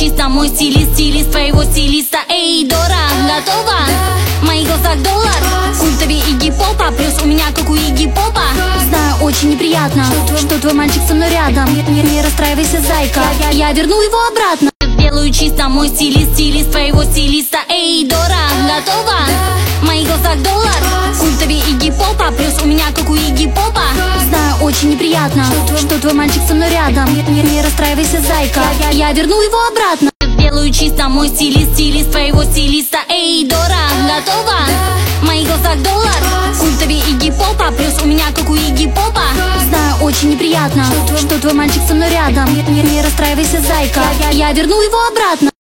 чисто, мой стилист, стилист твоего стилиста. Эй, Дора, готова? В моих глазах доллар, культовый Игги Попа, плюс у меня как у Игги Попа. Знаю, очень неприятно, что твой мальчик со мной рядом. Не расстраивайся, зайка, я верну его обратно. Сделаю чисто, мой стилист, стилист твоего стилиста. Эй, Дора, готова? В моих глазах доллар, культовый Игги Попа, плюс у меня как у Игги Попа. Знаю, очень неприятно, что твой мальчик со мной рядом. Не расстраивайся, зайка, я верну его обратно. Сделаю чисто, мой стилист, стилист твоего стилиста. Эй, Дора, готова? В моих глазах доллар, культовый Игги Попа, плюс у меня как у Игги Попа. Знаю, очень неприятно, что твой мальчик со мной рядом. Не расстраивайся, зайка, я верну его обратно.